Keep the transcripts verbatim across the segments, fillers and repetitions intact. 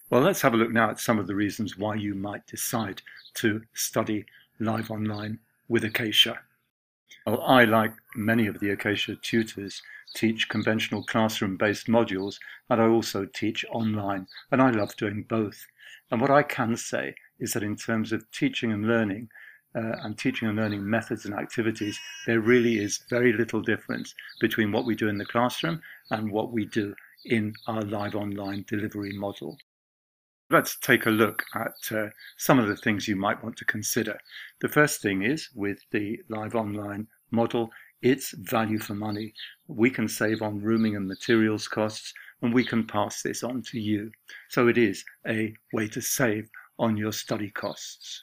Well, let's have a look now at some of the reasons why you might decide to study live online with Acacia. Well, I, like many of the Acacia tutors, teach conventional classroom-based modules, and I also teach online, and I love doing both. And what I can say is that in terms of teaching and learning, uh, and teaching and learning methods and activities, there really is very little difference between what we do in the classroom and what we do in our live online delivery model. Let's take a look at uh, some of the things you might want to consider. The first thing is, with the live online model, it's value for money. We can save on rooming and materials costs, and we can pass this on to you. So it is a way to save on your study costs.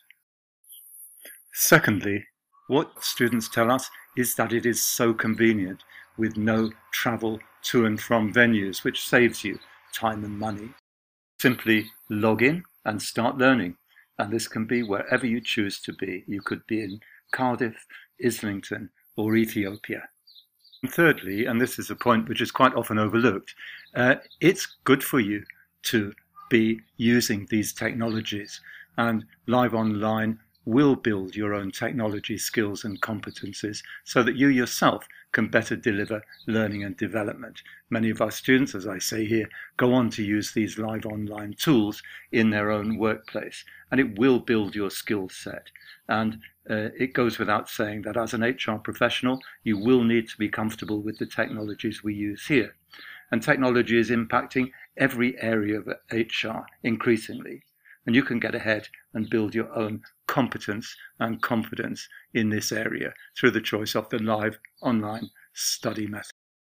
Secondly, what students tell us is that it is so convenient with no travel to and from venues, which saves you time and money. Simply log in and start learning, and this can be wherever you choose to be. You could be in Cardiff, Islington, or Ethiopia. And thirdly, and this is a point which is quite often overlooked, uh, it's good for you to be using these technologies, and live online will build your own technology skills and competencies so that you yourself can better deliver learning and development. Many of our students, as I say here, go on to use these live online tools in their own workplace, and it will build your skill set. And uh, it goes without saying that as an H R professional, you will need to be comfortable with the technologies we use here. And technology is impacting every area of H R increasingly. And you can get ahead and build your own competence and confidence in this area through the choice of the live online study method.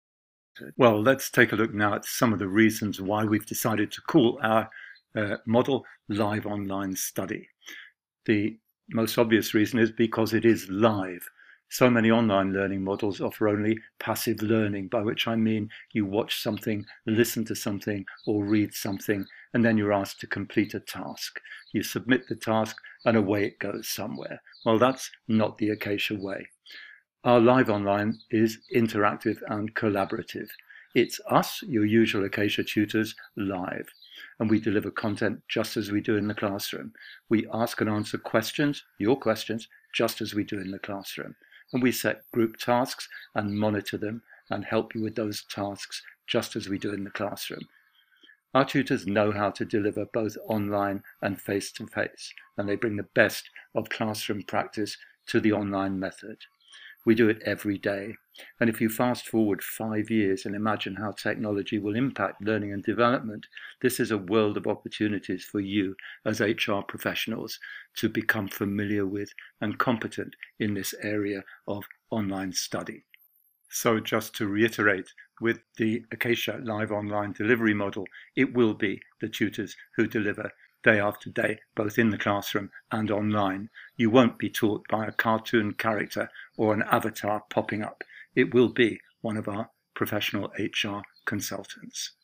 Well, let's take a look now at some of the reasons why we've decided to call our uh, model live online study. The most obvious reason is because it is live. So many online learning models offer only passive learning, by which I mean you watch something, listen to something, or read something, and then you're asked to complete a task. You submit the task, and away it goes somewhere. Well, that's not the Acacia way. Our live online is interactive and collaborative. It's us, your usual Acacia tutors, live. And we deliver content just as we do in the classroom. We ask and answer questions, your questions, just as we do in the classroom. And we set group tasks and monitor them and help you with those tasks just as we do in the classroom. Our tutors know how to deliver both online and face-to-face, and they bring the best of classroom practice to the online method. We do it every day. And if you fast forward five years and imagine how technology will impact learning and development, this is a world of opportunities for you as H R professionals to become familiar with and competent in this area of online study. So just to reiterate, with the Acacia live online delivery model, it will be the tutors who deliver day after day, both in the classroom and online. You won't be taught by a cartoon character or an avatar popping up. It will be one of our professional H R consultants.